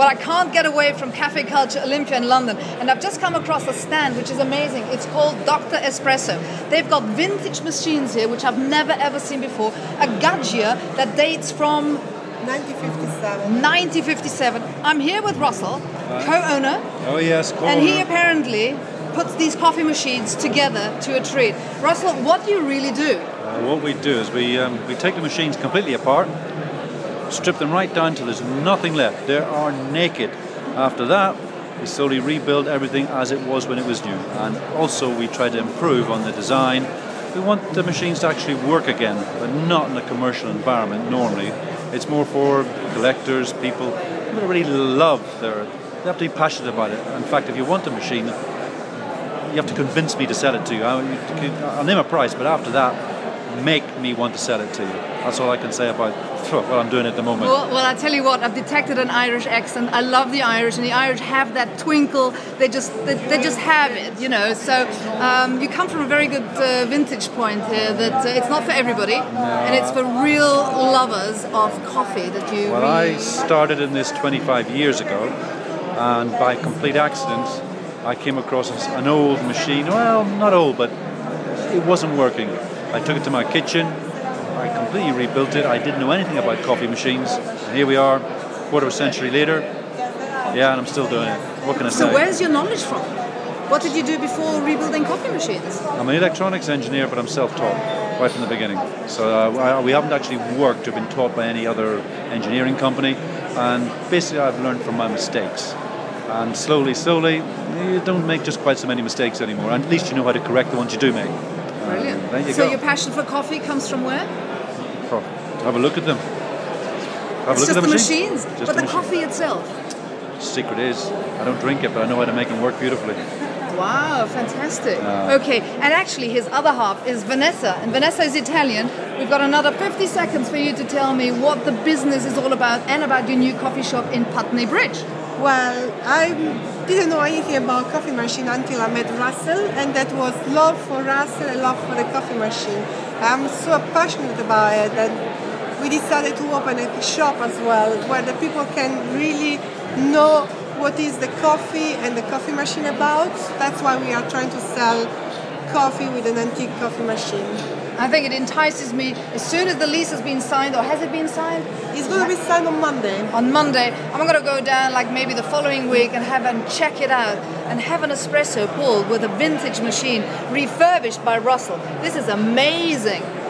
Well, I can't get away from Cafe Culture Olympia in London, and I've just come across a stand which is amazing. It's called Dr. Espresso. They've got vintage machines here which I've never ever seen before. A Gaggia that dates from 1957. 1957. I'm here with Russell, co-owner. Oh yes, co-owner. And he apparently puts these coffee machines together to a treat. Russell, what do you really do? What we do is we take the machines completely apart, strip them right down till there's nothing left. They are naked. After that, we slowly rebuild everything as it was when it was new. And also we try to improve on the design. We want the machines to actually work again, but not in a commercial environment normally. It's more for collectors, people who really love they have to be passionate about it. In fact, if you want a machine, you have to convince me to sell it to you. I'll name a price, but after that, make me want to sell it to you. That's all I can say about what I'm doing at the moment. Well, I tell you what, I've detected an Irish accent. I love the Irish, and the Irish have that twinkle. They just have it, you know. So you come from a very good vintage point here. That it's not for everybody, and it's for real lovers of coffee. That you. Well, I started in this 25 years ago, and by complete accident, I came across an old machine. Well, not old, but it wasn't working. I took it to my kitchen, I completely rebuilt it. I didn't know anything about coffee machines, and here we are, quarter of a century later. Yeah, and I'm still doing it. What can I say? So where's your knowledge from? What did you do before rebuilding coffee machines? I'm an electronics engineer, but I'm self-taught right from the beginning. So we haven't actually worked or been taught by any other engineering company, and basically I've learned from my mistakes. And slowly, you don't make just quite so many mistakes anymore, and at least you know how to correct the ones you do make. Brilliant. There you so go. Your passion for coffee comes from where? Have a look at them. It's just the machines, but the coffee itself. The secret is, I don't drink it, but I know how to make them work beautifully. Wow, fantastic. Okay, and actually his other half is Vanessa, and Vanessa is Italian. We've got another 50 seconds for you to tell me what the business is all about and about your new coffee shop in Putney Bridge. Well, I didn't know anything about coffee machine until I met Russell, and that was love for Russell and love for the coffee machine. I'm so passionate about it that we decided to open a shop as well, where the people can really know what is the coffee and the coffee machine about. That's why we are trying to sell coffee with an antique coffee machine. I think it entices me. As soon as the lease has been signed, or has it been signed? It's going to be signed on Monday. On Monday, I'm going to go down like maybe the following week and check it out and have an espresso pulled with a vintage machine refurbished by Russell. This is amazing.